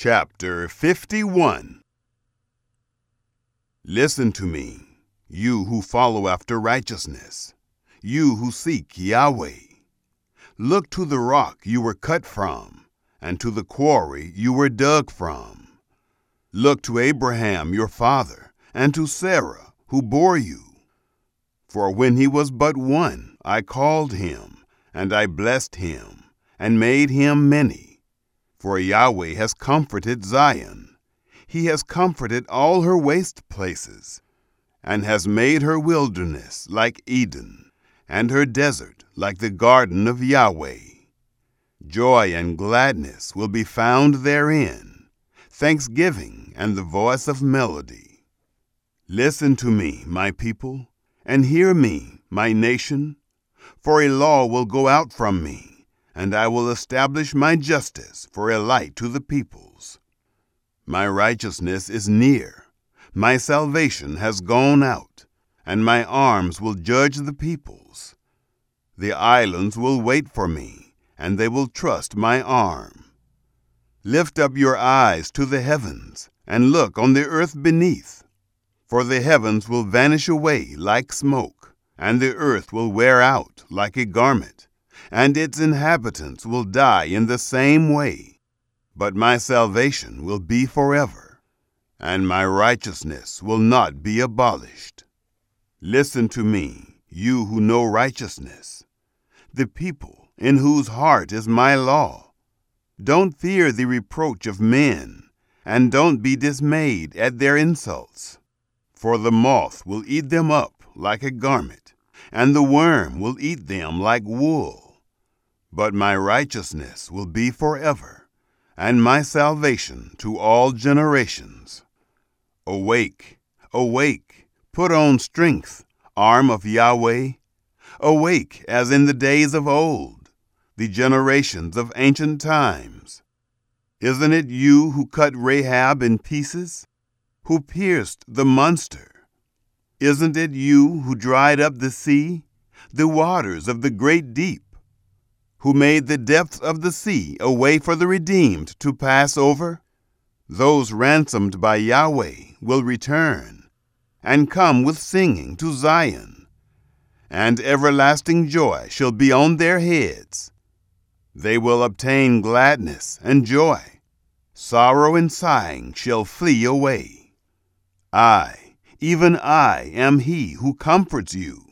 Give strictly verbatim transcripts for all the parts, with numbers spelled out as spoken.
Chapter fifty-one. Listen to me, you who follow after righteousness, you who seek Yahweh. Look to the rock you were cut from, and to the quarry you were dug from. Look to Abraham your father, and to Sarah who bore you. For when he was but one, I called him, and I blessed him, and made him many. For Yahweh has comforted Zion. He has comforted all her waste places, and has made her wilderness like Eden, and her desert like the garden of Yahweh. Joy and gladness will be found therein, thanksgiving and the voice of melody. Listen to me, my people, and hear me, my nation, for a law will go out from me, and I will establish my justice for a light to the peoples. My righteousness is near, my salvation has gone out, and my arms will judge the peoples. The islands will wait for me, and they will trust my arm. Lift up your eyes to the heavens, and look on the earth beneath. For the heavens will vanish away like smoke, and the earth will wear out like a garment, and its inhabitants will die in the same way. But my salvation will be forever, and my righteousness will not be abolished. Listen to me, you who know righteousness, the people in whose heart is my law. Don't fear the reproach of men, and don't be dismayed at their insults. For the moth will eat them up like a garment, and the worm will eat them like wool. But my righteousness will be forever, and my salvation to all generations. Awake, awake, put on strength, arm of Yahweh. Awake as in the days of old, the generations of ancient times. Isn't it you who cut Rahab in pieces, who pierced the monster? Isn't it you who dried up the sea, the waters of the great deep? Who made the depths of the sea a way for the redeemed to pass over? Those ransomed by Yahweh will return, and come with singing to Zion, and everlasting joy shall be on their heads. They will obtain gladness and joy. Sorrow and sighing shall flee away. I, even I, am he who comforts you.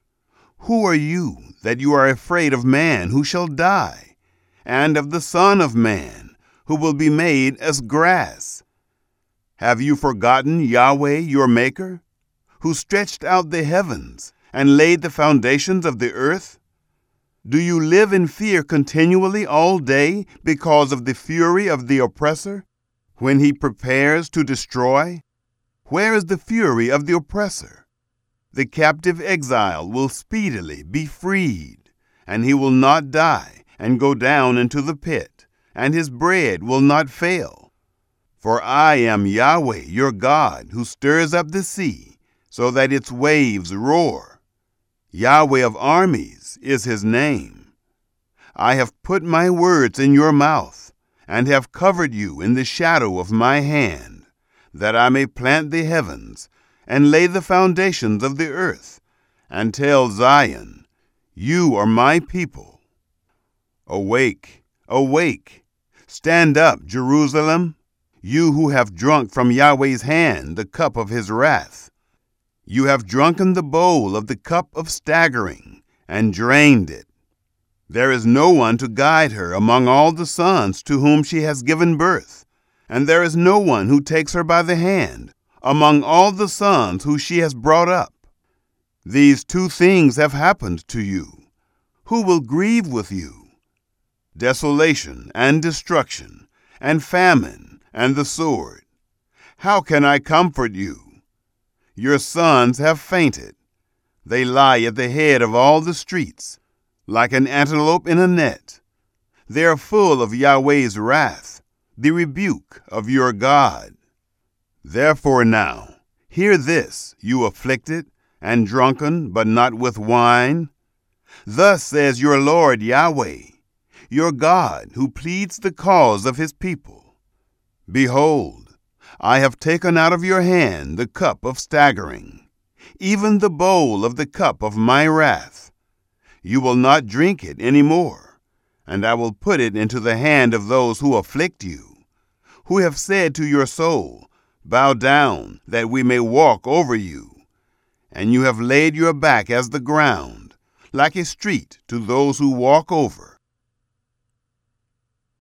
Who are you that you are afraid of man who shall die, and of the Son of Man who will be made as grass? Have you forgotten Yahweh your Maker, who stretched out the heavens and laid the foundations of the earth? Do you live in fear continually all day because of the fury of the oppressor, when he prepares to destroy? Where is the fury of the oppressor? The captive exile will speedily be freed, and he will not die and go down into the pit, and his bread will not fail. For I am Yahweh your God, who stirs up the sea, so that its waves roar. Yahweh of armies is his name. I have put my words in your mouth, and have covered you in the shadow of my hand, that I may plant the heavens, and lay the foundations of the earth, and tell Zion, you are my people. Awake, awake, stand up, Jerusalem, you who have drunk from Yahweh's hand the cup of his wrath. You have drunken the bowl of the cup of staggering, and drained it. There is no one to guide her among all the sons to whom she has given birth, and there is no one who takes her by the hand among all the sons who she has brought up. These two things have happened to you. Who will grieve with you? Desolation and destruction, and famine and the sword. How can I comfort you? Your sons have fainted. They lie at the head of all the streets, like an antelope in a net. They are full of Yahweh's wrath, the rebuke of your God. Therefore now, hear this, you afflicted, and drunken, but not with wine. Thus says your Lord Yahweh, your God, who pleads the cause of his people. Behold, I have taken out of your hand the cup of staggering, even the bowl of the cup of my wrath. You will not drink it any more, and I will put it into the hand of those who afflict you, who have said to your soul, Bow down, that we may walk over you. And you have laid your back as the ground, like a street to those who walk over.